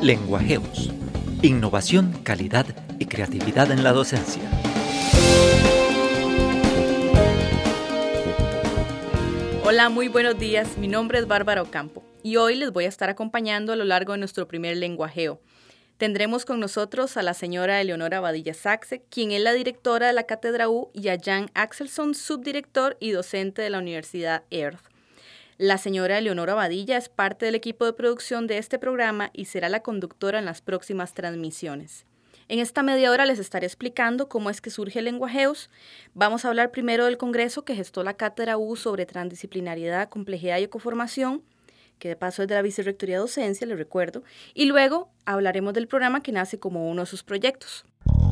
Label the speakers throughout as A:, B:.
A: Lenguajeos. Innovación, calidad y creatividad en la docencia.
B: Hola, muy buenos días. Mi nombre es Bárbara Ocampo y hoy les voy a estar acompañando a lo largo de nuestro primer lenguajeo. Tendremos con nosotros a la señora Eleonora Badilla Saxe, quien es la directora de la Cátedra U, y a Jan Axelsson, subdirector y docente de la Universidad Earth. La señora Eleonora Badilla es parte del equipo de producción de este programa y será la conductora en las próximas transmisiones. En esta media hora les estaré explicando cómo es que surge Lenguajeos. Vamos a hablar primero del congreso que gestó la Cátedra U sobre transdisciplinariedad, complejidad y ecoformación, que de paso es de la Vicerrectoría de Docencia, les recuerdo, y luego hablaremos del programa que nace como uno de sus proyectos.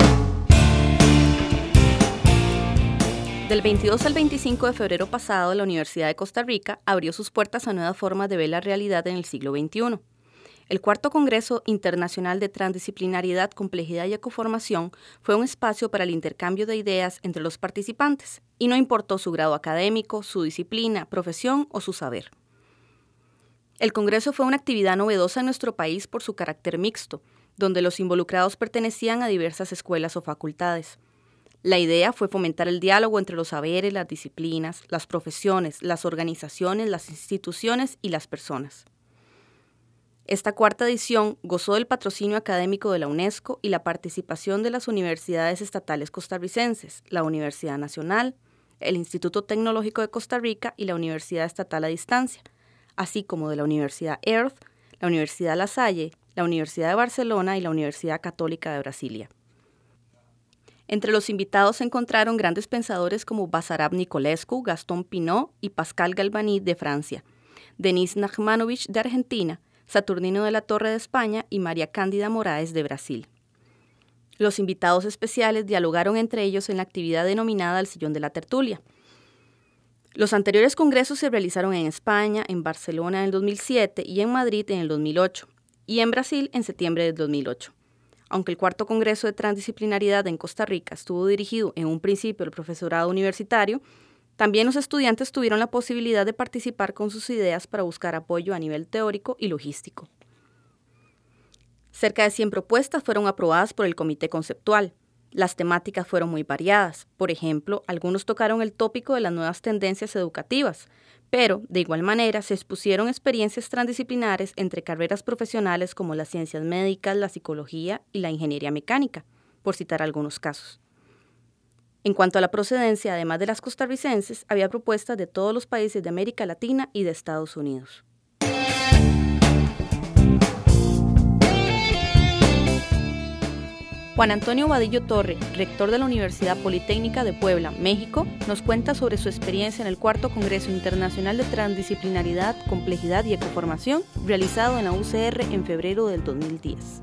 B: Del 22 al 25 de febrero pasado, la Universidad de Costa Rica abrió sus puertas a nuevas formas de ver la realidad en el siglo XXI. El cuarto Congreso Internacional de Transdisciplinariedad, Complejidad y Ecoformación fue un espacio para el intercambio de ideas entre los participantes, y no importó su grado académico, su disciplina, profesión o su saber. El Congreso fue una actividad novedosa en nuestro país por su carácter mixto, donde los involucrados pertenecían a diversas escuelas o facultades. La idea fue fomentar el diálogo entre los saberes, las disciplinas, las profesiones, las organizaciones, las instituciones y las personas. Esta cuarta edición gozó del patrocinio académico de la UNESCO y la participación de las universidades estatales costarricenses, la Universidad Nacional, el Instituto Tecnológico de Costa Rica y la Universidad Estatal a Distancia, así como de la Universidad Earth, la Universidad La Salle, la Universidad de Barcelona y la Universidad Católica de Brasilia. Entre los invitados se encontraron grandes pensadores como Basarab Nicolescu, Gastón Pinot y Pascal Galvani de Francia, Denis Nachmanovich de Argentina, Saturnino de la Torre de España y María Cándida Moraes de Brasil. Los invitados especiales dialogaron entre ellos en la actividad denominada el Sillón de la Tertulia. Los anteriores congresos se realizaron en España, en Barcelona en el 2007 y en Madrid en el 2008, y en Brasil en septiembre del 2008. Aunque el cuarto Congreso de Transdisciplinariedad en Costa Rica estuvo dirigido en un principio al profesorado universitario, también los estudiantes tuvieron la posibilidad de participar con sus ideas para buscar apoyo a nivel teórico y logístico. Cerca de 100 propuestas fueron aprobadas por el comité conceptual. Las temáticas fueron muy variadas. Por ejemplo, algunos tocaron el tópico de las nuevas tendencias educativas, pero, de igual manera, se expusieron experiencias transdisciplinares entre carreras profesionales como las ciencias médicas, la psicología y la ingeniería mecánica, por citar algunos casos. En cuanto a la procedencia, además de las costarricenses, había propuestas de todos los países de América Latina y de Estados Unidos. Juan Antonio Vadillo Torre, rector de la Universidad Politécnica de Puebla, México, nos cuenta sobre su experiencia en el cuarto Congreso Internacional de Transdisciplinariedad, Complejidad y Ecoformación, realizado en la UCR en febrero del 2010.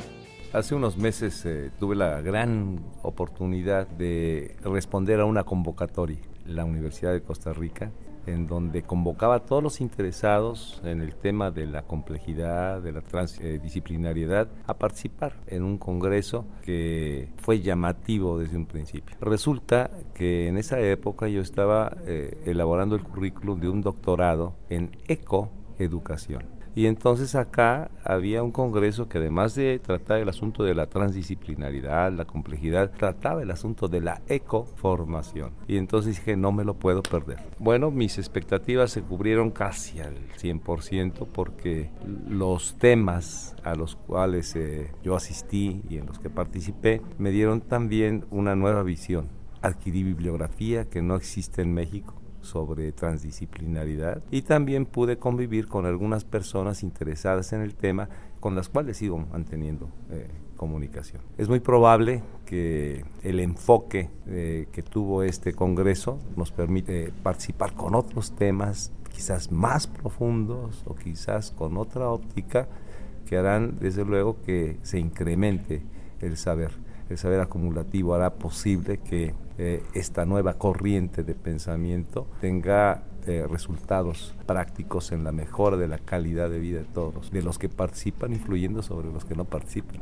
C: Hace unos meses tuve la gran oportunidad de responder a una convocatoria en la Universidad de Costa Rica, en donde convocaba a todos los interesados en el tema de la complejidad, de la transdisciplinariedad, a participar en un congreso que fue llamativo desde un principio. Resulta que en esa época yo estaba elaborando el currículum de un doctorado en ecoeducación. Y entonces acá había un congreso que, además de tratar el asunto de la transdisciplinaridad, la complejidad, trataba el asunto de la ecoformación. Y entonces dije, no me lo puedo perder. Bueno, mis expectativas se cubrieron casi al 100% porque los temas a los cuales yo asistí y en los que participé me dieron también una nueva visión. Adquirí bibliografía que no existe en México sobre transdisciplinaridad, y también pude convivir con algunas personas interesadas en el tema con las cuales sigo manteniendo comunicación. Es muy probable que el enfoque que tuvo este congreso nos permite participar con otros temas quizás más profundos o quizás con otra óptica que harán desde luego que se incremente el saber. El saber acumulativo hará posible que esta nueva corriente de pensamiento tenga resultados prácticos en la mejora de la calidad de vida de todos, de los que participan, influyendo sobre los que no participan.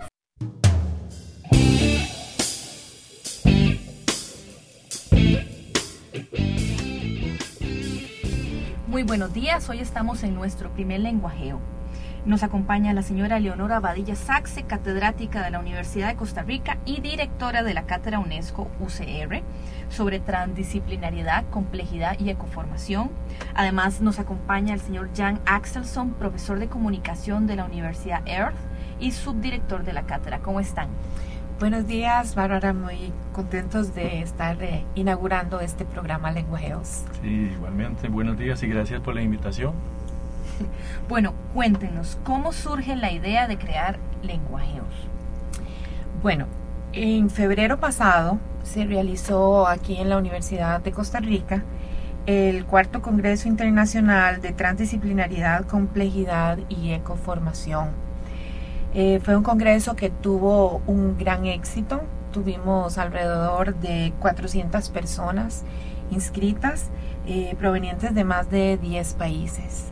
B: Muy buenos días, hoy estamos en nuestro primer lenguajeo. Nos acompaña la señora Eleonora Badilla Saxe, catedrática de la Universidad de Costa Rica y directora de la Cátedra UNESCO UCR sobre transdisciplinariedad, complejidad y ecoformación. Además nos acompaña el señor Jan Axelsson, profesor de comunicación de la Universidad Earth y subdirector de la cátedra. ¿Cómo están?
D: Buenos días, Bárbara, muy contentos de estar inaugurando este programa Lenguajeos.
E: Sí, igualmente, buenos días y gracias por la invitación.
B: Bueno, cuéntenos, ¿cómo surge la idea de crear Lenguajeos?
D: Bueno, en febrero pasado se realizó aquí en la Universidad de Costa Rica el 4º Congreso Internacional de Transdisciplinariedad, Complejidad y Ecoformación. Fue un congreso que tuvo un gran éxito. Tuvimos alrededor de 400 personas inscritas provenientes de más de 10 países.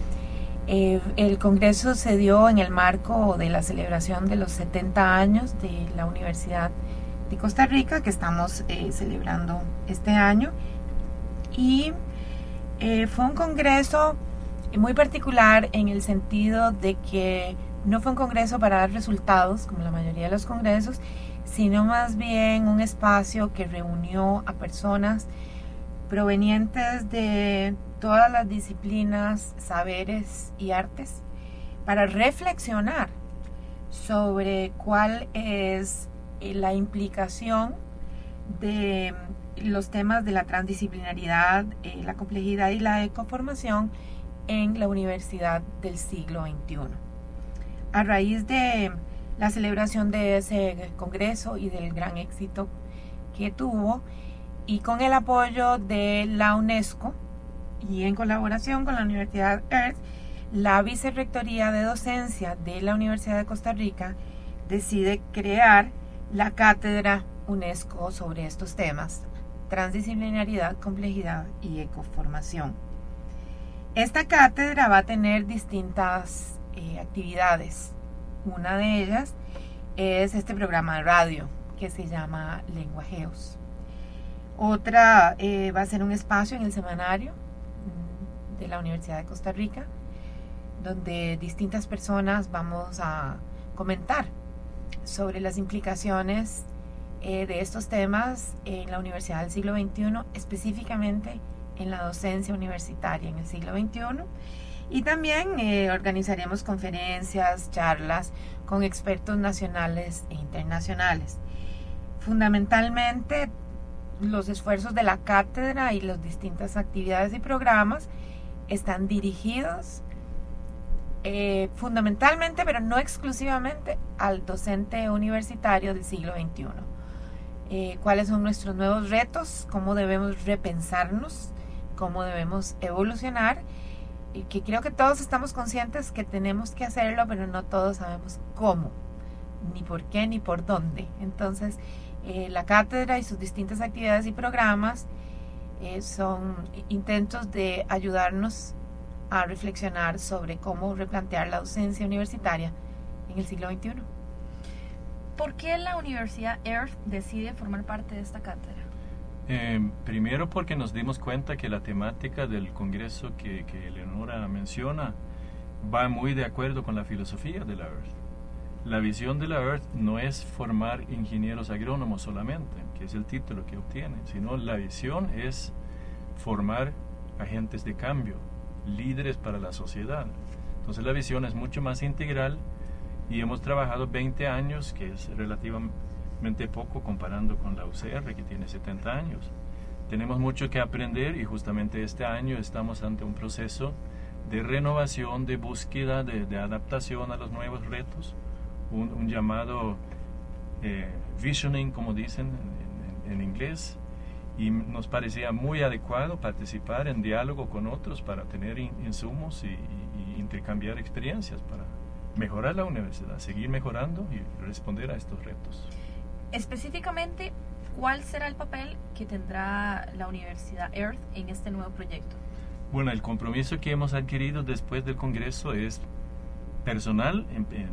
D: El congreso se dio en el marco de la celebración de los 70 años de la Universidad de Costa Rica, que estamos celebrando este año. Y fue un congreso muy particular en el sentido de que no fue un congreso para dar resultados, como la mayoría de los congresos, sino más bien un espacio que reunió a personas provenientes de todas las disciplinas, saberes y artes para reflexionar sobre cuál es la implicación de los temas de la transdisciplinaridad, la complejidad y la ecoformación en la universidad del siglo XXI. A raíz de la celebración de ese congreso y del gran éxito que tuvo, y con el apoyo de la UNESCO y en colaboración con la Universidad Earth, la Vicerrectoría de Docencia de la Universidad de Costa Rica decide crear la Cátedra UNESCO sobre estos temas: transdisciplinariedad, complejidad y ecoformación. Esta cátedra va a tener distintas actividades. Una de ellas es este programa de radio que se llama Lenguajeos. Otra va a ser un espacio en el semanario de la Universidad de Costa Rica, donde distintas personas vamos a comentar sobre las implicaciones de estos temas en la universidad del siglo XXI, específicamente en la docencia universitaria en el siglo XXI. Y también organizaremos conferencias, charlas con expertos nacionales e internacionales. Fundamentalmente, los esfuerzos de la cátedra y las distintas actividades y programas están dirigidos fundamentalmente, pero no exclusivamente, al docente universitario del siglo XXI. ¿Cuáles son nuestros nuevos retos? ¿Cómo debemos repensarnos? ¿Cómo debemos evolucionar? Y que creo que todos estamos conscientes que tenemos que hacerlo, pero no todos sabemos cómo, ni por qué, ni por dónde. Entonces, la cátedra y sus distintas actividades y programas son intentos de ayudarnos a reflexionar sobre cómo replantear la docencia universitaria en el siglo XXI.
B: ¿Por qué la Universidad Earth decide formar parte de esta cátedra?
E: Primero porque nos dimos cuenta que la temática del congreso que Eleonora menciona va muy de acuerdo con la filosofía de la Earth. La visión de la Earth no es formar ingenieros agrónomos solamente, que es el título que obtienen, sino la visión es formar agentes de cambio, líderes para la sociedad. Entonces la visión es mucho más integral y hemos trabajado 20 años, que es relativamente poco comparando con la UCR, que tiene 70 años. Tenemos mucho que aprender y justamente este año estamos ante un proceso de renovación, de búsqueda, de adaptación a los nuevos retos, un llamado visioning, como dicen en inglés, y nos parecía muy adecuado participar en diálogo con otros para tener insumos y intercambiar experiencias para mejorar la universidad, seguir mejorando y responder a estos retos.
B: Específicamente, ¿cuál será el papel que tendrá la Universidad Earth en este nuevo proyecto?
E: Bueno, el compromiso que hemos adquirido después del Congreso es personal.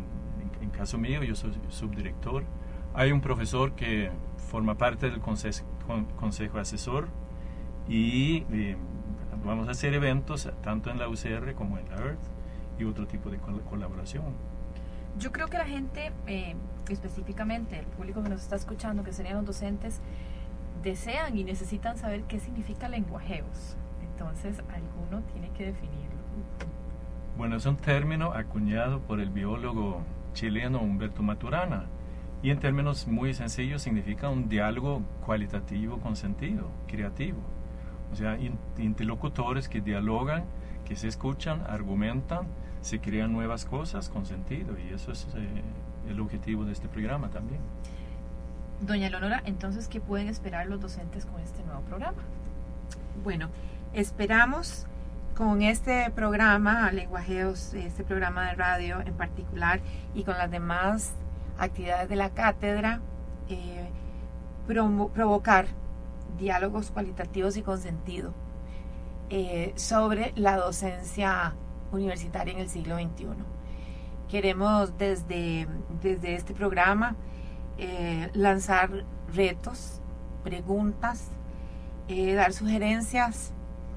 E: En caso mío, yo soy subdirector. Hay un profesor que forma parte del consejo asesor y vamos a hacer eventos tanto en la UCR como en la Earth, y otro tipo de colaboración.
D: Yo creo que la gente, específicamente el público que nos está escuchando, que serían los docentes, desean y necesitan saber qué significa lenguajeos. Entonces, alguno tiene que definirlo.
E: Bueno, es un término acuñado por el biólogo chileno Humberto Maturana, y en términos muy sencillos significa un diálogo cualitativo con sentido, creativo. O sea, interlocutores que dialogan, que se escuchan, argumentan, se crean nuevas cosas con sentido, y eso es el objetivo de este programa también.
D: Doña Leonora, entonces, ¿qué pueden esperar los docentes con este nuevo programa?
F: Bueno, esperamos con este programa, Lenguajeos, este programa de radio en particular, y con las demás actividades de la cátedra, provocar diálogos cualitativos y con sentido sobre la docencia universitaria en el siglo XXI. Queremos desde este programa lanzar retos, preguntas, dar sugerencias,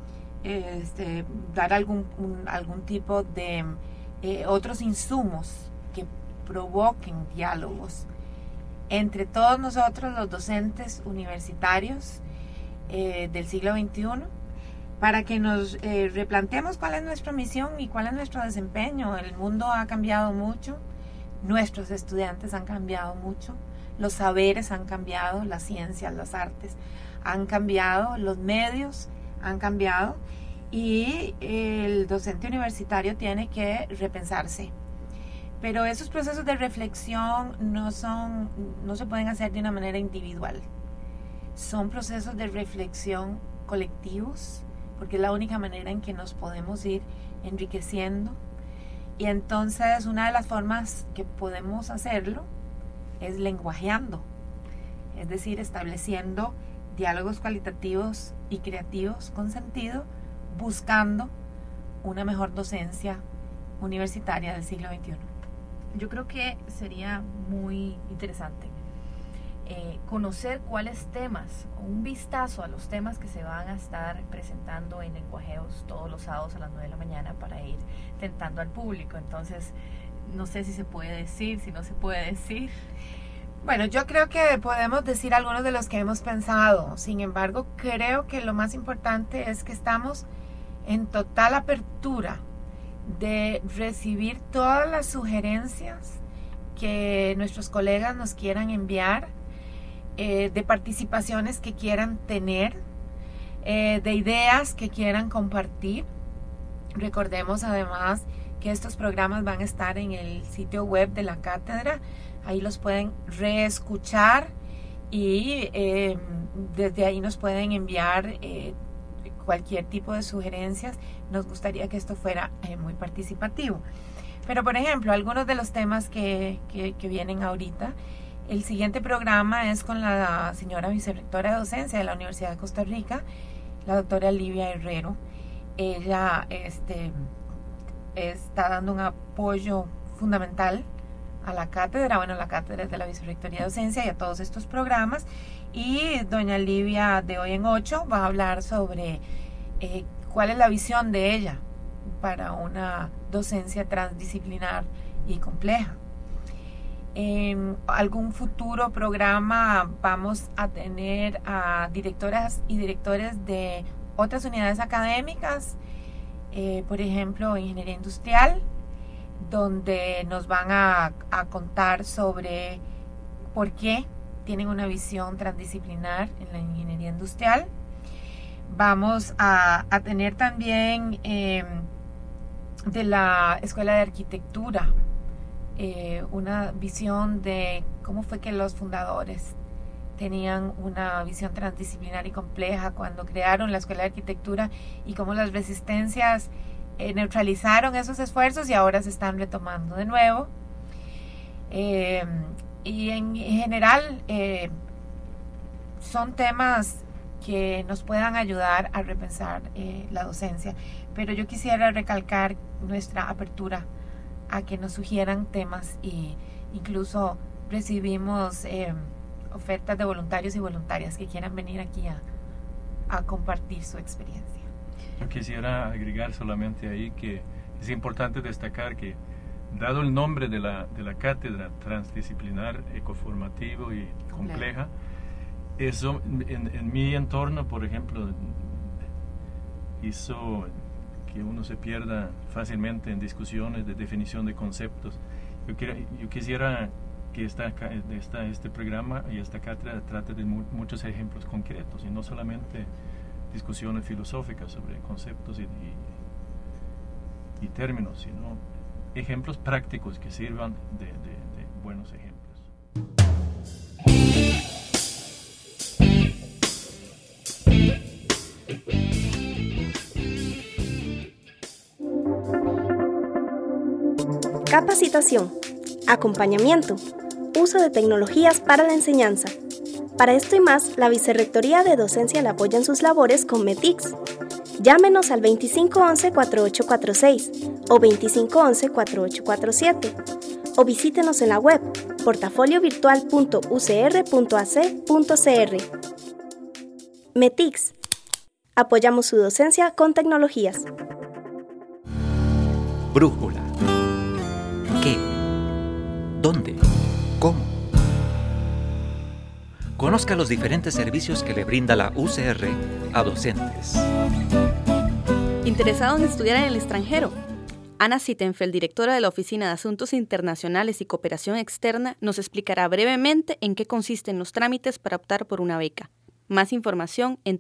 F: dar algún tipo de otros insumos que provoquen diálogos entre todos nosotros, los docentes universitarios del siglo XXI, para que nos replanteemos cuál es nuestra misión y cuál es nuestro desempeño. El mundo ha cambiado mucho, nuestros estudiantes han cambiado mucho, los saberes han cambiado, las ciencias, las artes han cambiado, los medios han cambiado, y el docente universitario tiene que repensarse. Pero esos procesos de reflexión no se pueden hacer de una manera individual. Son procesos de reflexión colectivos, porque es la única manera en que nos podemos ir enriqueciendo. Y entonces una de las formas que podemos hacerlo es lenguajeando, es decir, estableciendo diálogos cualitativos y creativos con sentido, buscando una mejor docencia universitaria del siglo XXI.
D: Yo creo que sería muy interesante conocer cuáles temas, o un vistazo a los temas que se van a estar presentando en Lenguajeos todos los sábados a las 9 de la mañana, para ir tentando al público. Entonces, no sé si se puede decir, si no se puede decir.
F: Bueno, yo creo que podemos decir algunos de los que hemos pensado. Sin embargo, creo que lo más importante es que estamos en total apertura de recibir todas las sugerencias que nuestros colegas nos quieran enviar, de participaciones que quieran tener, de ideas que quieran compartir. Recordemos además que estos programas van a estar en el sitio web de la cátedra. Ahí los pueden reescuchar y desde ahí nos pueden enviar cualquier tipo de sugerencias. Nos gustaría que esto fuera muy participativo. Pero, por ejemplo, algunos de los temas que vienen ahorita. El siguiente programa es con la señora vicerrectora de docencia de la Universidad de Costa Rica, la doctora Livia Herrero. Ella está dando un apoyo fundamental a la cátedra, la cátedra de la Vicerrectoría de Docencia y a todos estos programas. Y doña Livia, de Hoy en 8, va a hablar sobre cuál es la visión de ella para una docencia transdisciplinar y compleja. En algún futuro programa vamos a tener a directoras y directores de otras unidades académicas, por ejemplo, Ingeniería Industrial, donde nos van a contar sobre por qué tienen una visión transdisciplinar en la ingeniería industrial. Vamos a tener también de la Escuela de Arquitectura una visión de cómo fue que los fundadores tenían una visión transdisciplinar y compleja cuando crearon la Escuela de Arquitectura, y cómo las resistencias neutralizaron esos esfuerzos y ahora se están retomando de nuevo. Y en general son temas que nos puedan ayudar a repensar la docencia, pero yo quisiera recalcar nuestra apertura a que nos sugieran temas, y incluso recibimos ofertas de voluntarios y voluntarias que quieran venir aquí a compartir su experiencia.
E: Yo quisiera agregar solamente ahí que Es importante destacar que, dado el nombre de la cátedra transdisciplinar, ecoformativo y compleja, eso en mi entorno, por ejemplo, hizo que uno se pierda fácilmente en discusiones de definición de conceptos. Yo quisiera que este programa y esta cátedra trate de muchos ejemplos concretos y no solamente discusiones filosóficas sobre conceptos y términos, sino ejemplos prácticos que sirvan de buenos ejemplos.
G: Capacitación, acompañamiento, uso de tecnologías para la enseñanza. Para esto y más, la Vicerrectoría de Docencia le apoya en sus labores con METICS. Llámenos al 2511-4846 o 2511-4847 o visítenos en la web portafoliovirtual.ucr.ac.cr. METICS. Apoyamos su docencia con tecnologías.
A: Brújula. ¿Qué? ¿Dónde? ¿Cómo? Conozca los diferentes servicios que le brinda la UCR a docentes.
B: ¿Interesado en estudiar en el extranjero? Ana Sittenfeld, directora de la Oficina de Asuntos Internacionales y Cooperación Externa, nos explicará brevemente en qué consisten los trámites para optar por una beca. Más información en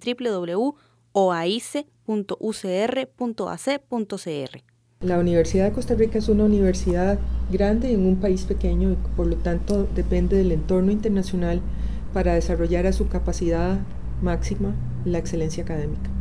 B: www.oaice.ucr.ac.cr.
D: La Universidad de Costa Rica es una universidad grande en un país pequeño y por lo tanto depende del entorno internacional para desarrollar a su capacidad máxima la excelencia académica.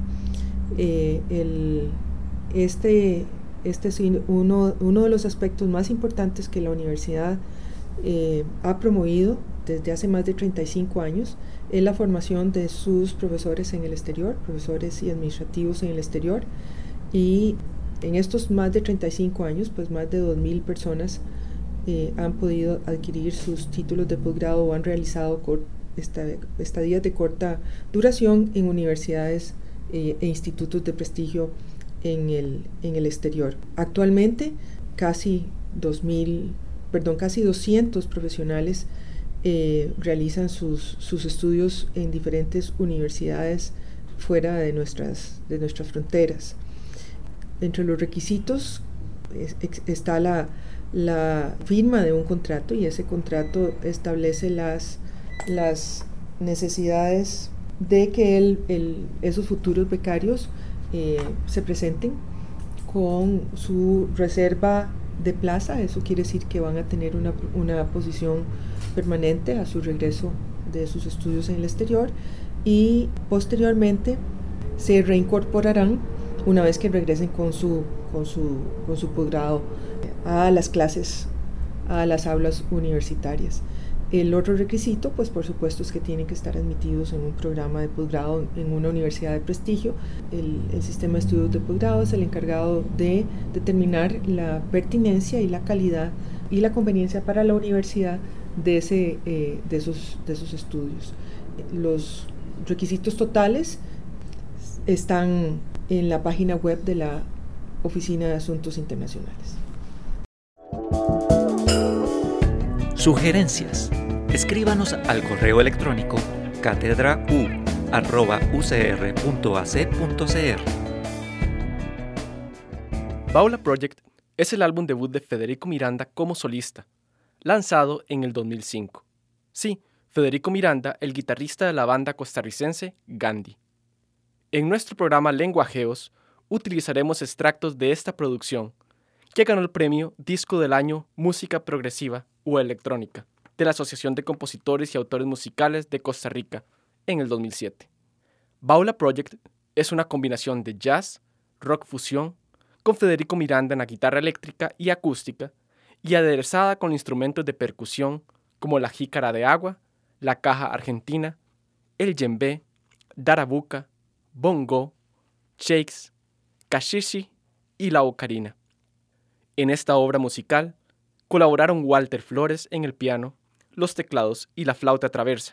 D: Este es uno de los aspectos más importantes que la universidad ha promovido desde hace más de 35 años, es la formación de sus profesores en el exterior, profesores y administrativos en el exterior, y en estos más de 35 años, pues más de 2.000 personas han podido adquirir sus títulos de posgrado o han realizado estadías de corta duración en universidades e institutos de prestigio en el exterior. Actualmente, casi 200 profesionales realizan sus estudios en diferentes universidades fuera de nuestras fronteras. Entre los requisitos está la firma de un contrato, y ese contrato establece las necesidades de que esos futuros becarios se presenten con su reserva de plaza. Eso quiere decir que van a tener una posición permanente a su regreso de sus estudios en el exterior, y posteriormente se reincorporarán una vez que regresen con su posgrado a las clases, a las aulas universitarias. El otro requisito, pues por supuesto, es que tienen que estar admitidos en un programa de posgrado en una universidad de prestigio. El sistema de estudios de posgrado es el encargado de determinar la pertinencia y la calidad y la conveniencia para la universidad de esos estudios. Los requisitos totales están en la página web de la Oficina de Asuntos Internacionales.
A: Sugerencias. Escríbanos al correo electrónico catedrau@ucr.ac.cr.
H: Baula Project es el álbum debut de Federico Miranda como solista, lanzado en el 2005. Sí, Federico Miranda, el guitarrista de la banda costarricense Gandhi. En nuestro programa Lenguajeos utilizaremos extractos de esta producción, que ganó el premio Disco del Año Música Progresiva o Electrónica de la Asociación de Compositores y Autores Musicales de Costa Rica en el 2007. Baula Project es una combinación de jazz, rock fusión, con Federico Miranda en la guitarra eléctrica y acústica y aderezada con instrumentos de percusión como la jícara de agua, la caja argentina, el djembe, darabuka, bongo, shakes, cachichi y la ocarina. En esta obra musical colaboraron Walter Flores en el piano, los teclados y la flauta traversa,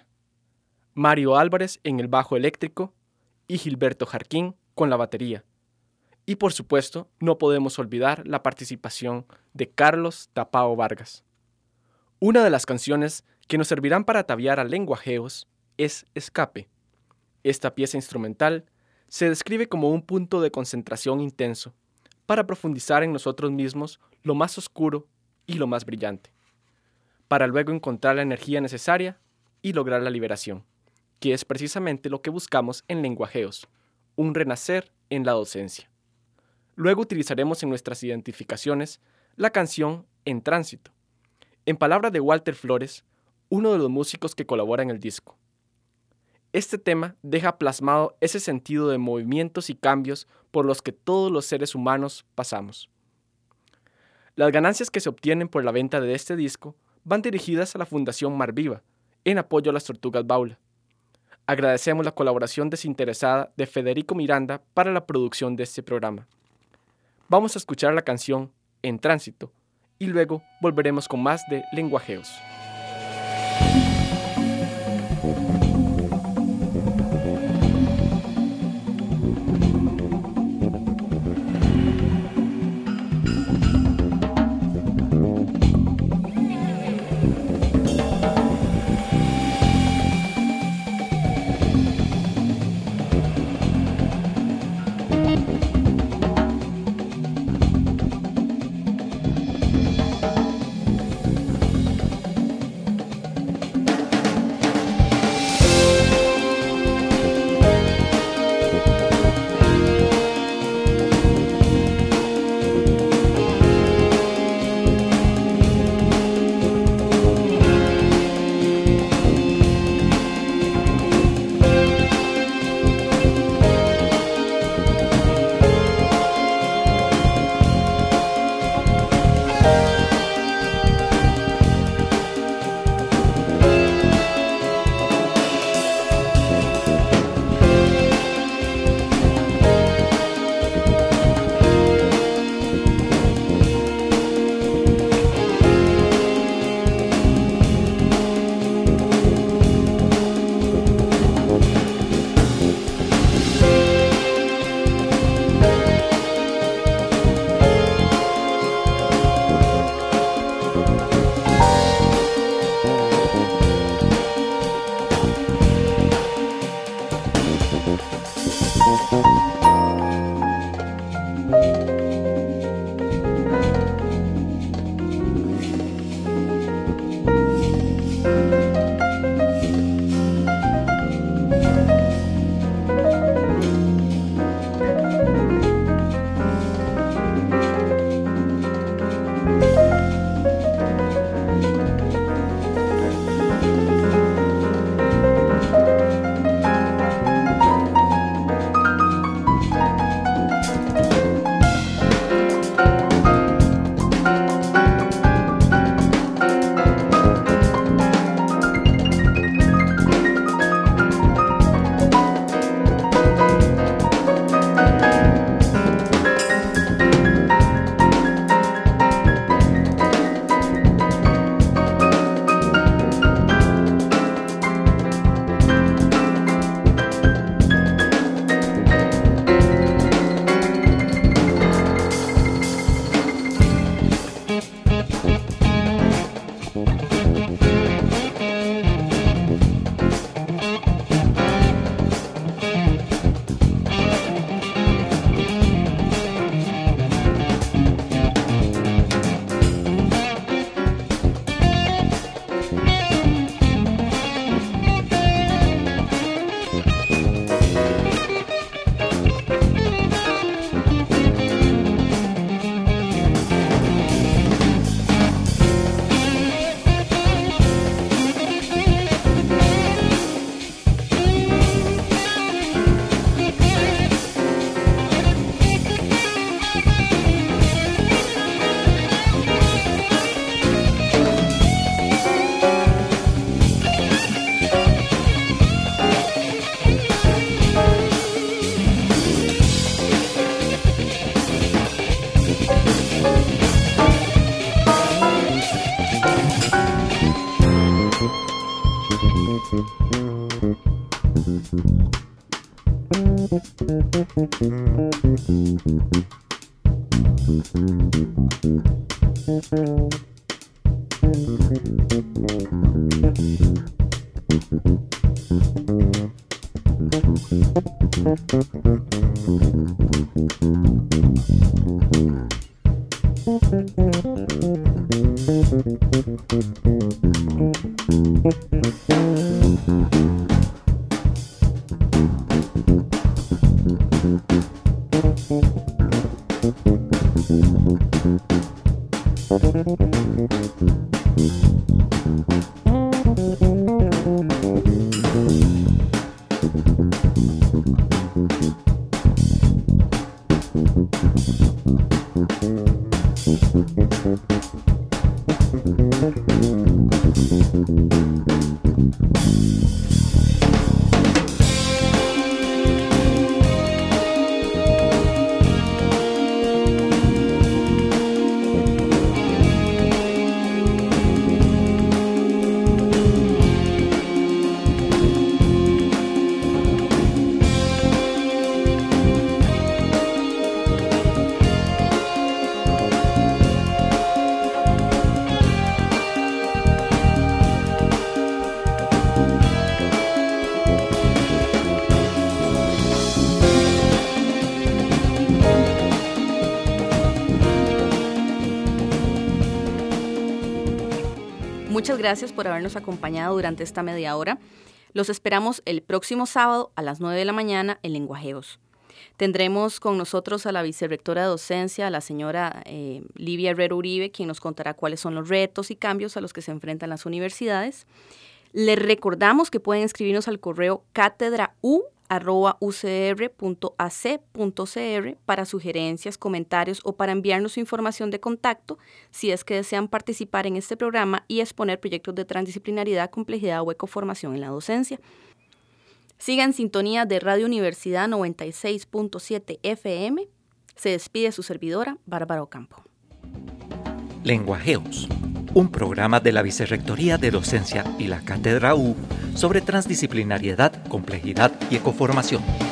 H: Mario Álvarez en el bajo eléctrico y Gilberto Jarquín con la batería, Y por supuesto, no podemos olvidar la participación de Carlos Tapao Vargas. Una de las canciones que nos servirán para ataviar a lenguajeos es Escape. Esta pieza instrumental se describe como un punto de concentración intenso para profundizar en nosotros mismos lo más oscuro y lo más brillante, para luego encontrar la energía necesaria y lograr la liberación, que es precisamente lo que buscamos en Lenguajeos, un renacer en la docencia. Luego utilizaremos en nuestras identificaciones la canción En Tránsito, en palabras de Walter Flores, uno de los músicos que colabora en el disco. Este tema deja plasmado ese sentido de movimientos y cambios por los que todos los seres humanos pasamos. Las ganancias que se obtienen por la venta de este disco van dirigidas a la Fundación Mar Viva, en apoyo a las Tortugas Baula. Agradecemos la colaboración desinteresada de Federico Miranda para la producción de este programa. Vamos a escuchar la canción En Tránsito y luego volveremos con más de Lenguajeos.
B: Muchas gracias por habernos acompañado durante esta media hora. Los esperamos el próximo sábado a las 9 de la mañana en Lenguajeos. Tendremos con nosotros a la vicerrectora de docencia, la señora Livia Herrero Uribe, quien nos contará cuáles son los retos y cambios a los que se enfrentan las universidades. Les recordamos que pueden escribirnos al correo catedrau@ucr.ac.cr para sugerencias, comentarios o para enviarnos su información de contacto si es que desean participar en este programa y exponer proyectos de transdisciplinaridad, complejidad o ecoformación en la docencia. Siga en sintonía de Radio Universidad 96.7 FM. Se despide su servidora, Bárbara Ocampo.
A: Lenguajeos, un programa de la Vicerrectoría de Docencia y la Cátedra U sobre transdisciplinariedad, complejidad y ecoformación.